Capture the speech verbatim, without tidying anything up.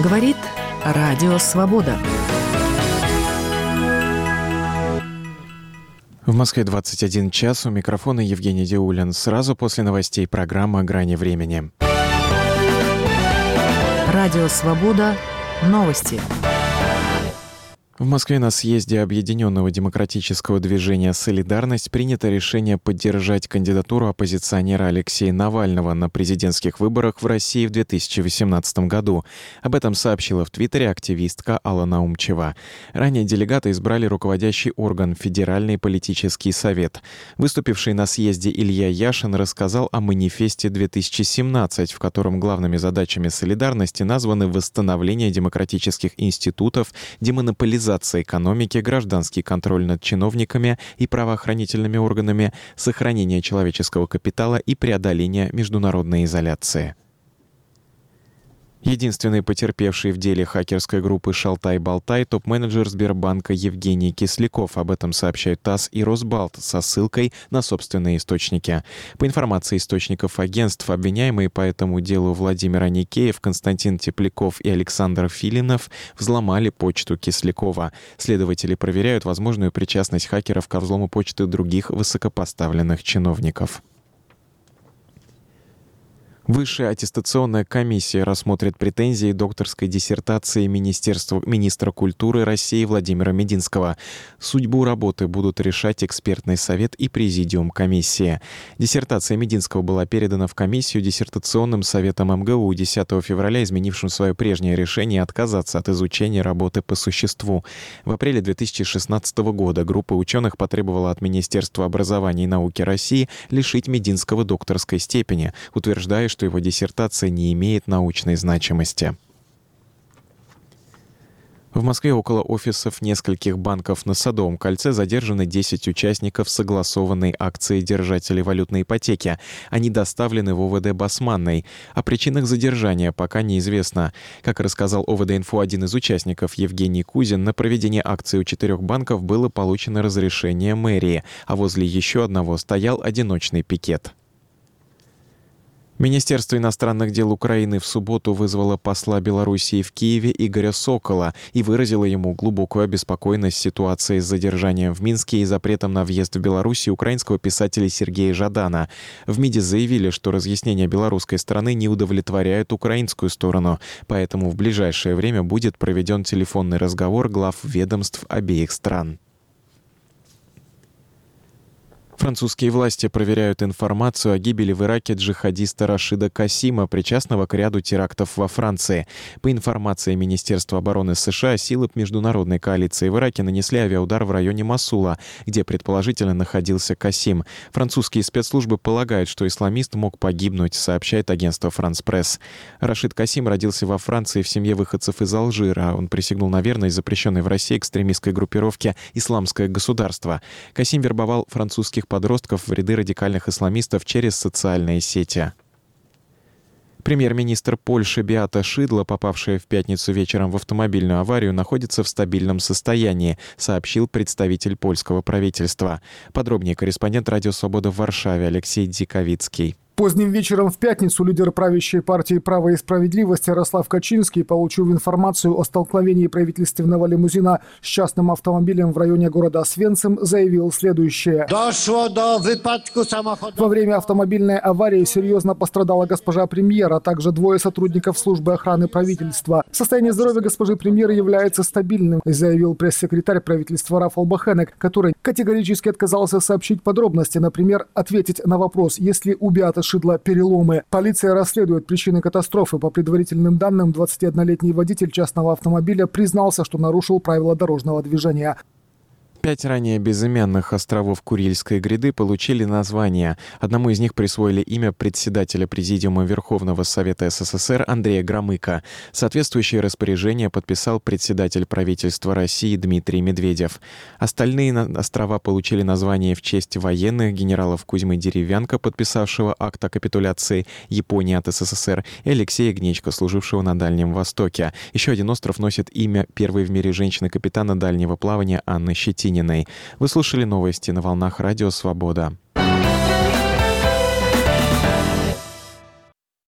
Говорит Радио Свобода. В Москве двадцать один час. У микрофона Евгений Диулин. Сразу после новостей программа «Грани времени». Радио Свобода. Новости. В Москве на съезде Объединенного демократического движения «Солидарность» принято решение поддержать кандидатуру оппозиционера Алексея Навального на президентских выборах в России в две тысячи восемнадцатом году. Об этом сообщила в Твиттере активистка Алла Наумчева. Ранее делегаты избрали руководящий орган — Федеральный политический совет. Выступивший на съезде Илья Яшин рассказал о манифесте две тысячи семнадцать, в котором главными задачами «Солидарности» названы восстановление демократических институтов, демонополизация экономики, гражданский контроль над чиновниками и правоохранительными органами, сохранение человеческого капитала и преодоление международной изоляции. Единственный потерпевший в деле хакерской группы «Шалтай-Болтай» топ-менеджер Сбербанка Евгений Кисляков. Об этом сообщают ТАСС и Росбалт со ссылкой на собственные источники. По информации источников агентств, обвиняемые по этому делу Владимир Аникеев, Константин Тепляков и Александр Филинов взломали почту Кислякова. Следователи проверяют возможную причастность хакеров ко взлому почты других высокопоставленных чиновников. Высшая аттестационная комиссия рассмотрит претензии докторской диссертации Министерства, министра культуры России Владимира Мединского. Судьбу работы будут решать экспертный совет и президиум комиссии. Диссертация Мединского была передана в комиссию диссертационным советом эм гэ у десятого февраля, изменившим свое прежнее решение отказаться от изучения работы по существу. В апреле две тысячи шестнадцатого года группа ученых потребовала от Министерства образования и науки России лишить Мединского докторской степени, утверждая, что что его диссертация не имеет научной значимости. В Москве около офисов нескольких банков на Садовом кольце задержаны десять участников согласованной акции держателей валютной ипотеки. Они доставлены в о вэ дэ Басманной. О причинах задержания пока неизвестно. Как рассказал о вэ дэ-инфо один из участников Евгений Кузин, на проведение акции у четырех банков было получено разрешение мэрии, а возле еще одного стоял одиночный пикет. Министерство иностранных дел Украины в субботу вызвало посла Белоруссии в Киеве Игоря Сокола и выразило ему глубокую обеспокоенность ситуацией с задержанием в Минске и запретом на въезд в Белоруссию украинского писателя Сергея Жадана. В МИДе заявили, что разъяснения белорусской стороны не удовлетворяют украинскую сторону, поэтому в ближайшее время будет проведен телефонный разговор глав ведомств обеих стран. Французские власти проверяют информацию о гибели в Ираке джихадиста Рашида Касима, причастного к ряду терактов во Франции. По информации Министерства обороны США, силы международной коалиции в Ираке нанесли авиаудар в районе Мосула, где предположительно находился Касим. Французские спецслужбы полагают, что исламист мог погибнуть, сообщает агентство «Франс Пресс». Рашид Касим родился во Франции в семье выходцев из Алжира. Он присягнул на верность запрещенной в России экстремистской группировке «Исламское государство». Касим вербовал французских подростков в ряды радикальных исламистов через социальные сети. Премьер-министр Польши Беата Шидла, попавшая в пятницу вечером в автомобильную аварию, находится в стабильном состоянии, сообщил представитель польского правительства. Подробнее корреспондент «Радио Свобода» в Варшаве Алексей Диковицкий. Поздним вечером в пятницу лидер правящей партии «Право и справедливость» Ярослав Качинский, получив информацию о столкновении правительственного лимузина с частным автомобилем в районе города Освенцим, заявил следующее. Дошло до выпадку самохода. Во время автомобильной аварии серьезно пострадала госпожа премьер, а также двое сотрудников службы охраны правительства. Состояние здоровья госпожи премьер является стабильным, заявил пресс-секретарь правительства Рафал Бахенек, который категорически отказался сообщить подробности, например, ответить на вопрос, есть ли у Беаты Шидла переломы. Полиция расследует причины катастрофы. По предварительным данным, двадцатиоднолетний водитель частного автомобиля признался, что нарушил правила дорожного движения. Пять ранее безымянных островов Курильской гряды получили названия. Одному из них присвоили имя председателя Президиума Верховного Совета эс эс эс эр Андрея Громыка. Соответствующее распоряжение подписал председатель правительства России Дмитрий Медведев. Остальные острова получили название в честь военных, генералов Кузьмы Деревянко, подписавшего акт о капитуляции Японии от эс эс эс эр, и Алексея Гнечко, служившего на Дальнем Востоке. Еще один остров носит имя первой в мире женщины-капитана дальнего плавания Анны Щетининой. Вы слушали новости на волнах Радио Свобода.